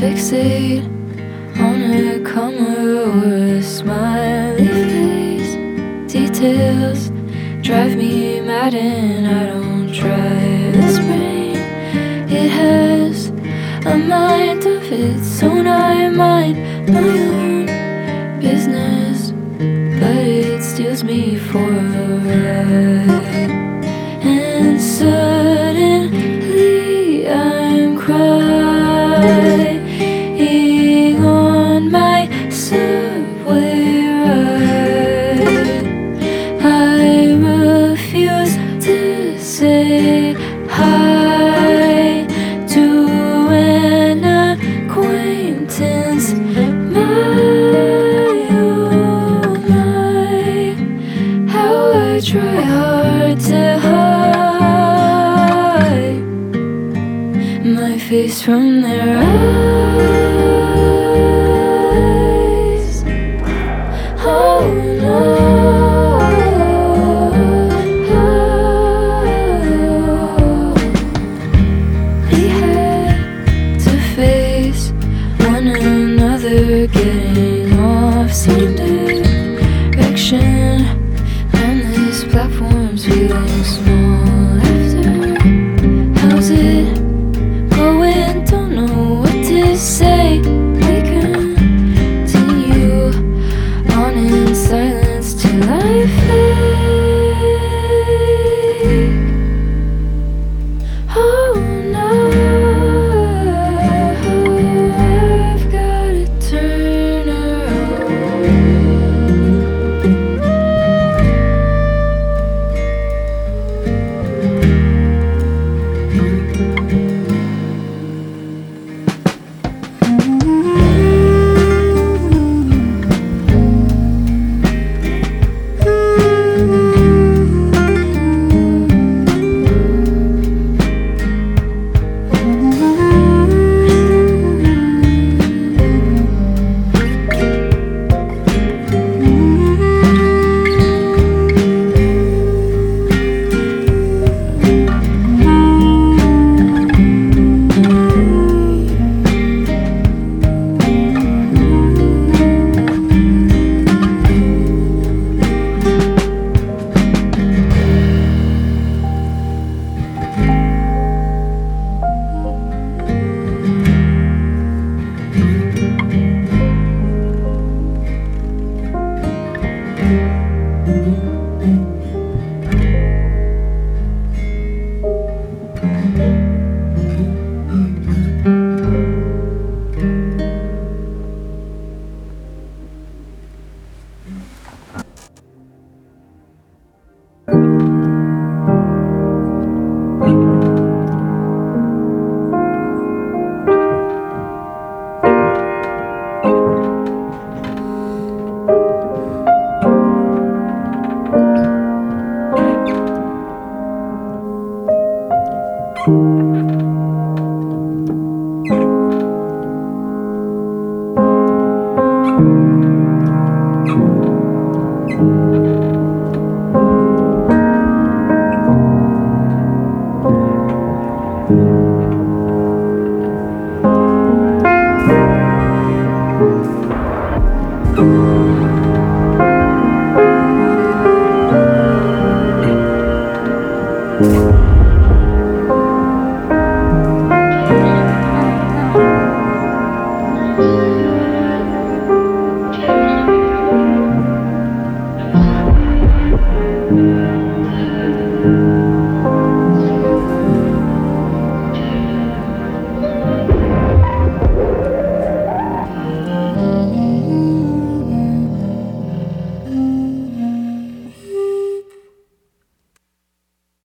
fixate on a comma or a smiley face. Details drive me mad and I don't try. This brain, it has a mind of its own. I mind my own business, but it steals me for a ride. And suddenly I'm crying on my subway ride. I refuse to say hi to an acquaintance. How I try hard to hide my face from their eyes. Oh no, we had to face one another, getting off some direction. And this platform's feeling small after. How's it going? Don't know what to say. We continue on in silence till I fade. Oh no, I've gotta turn around.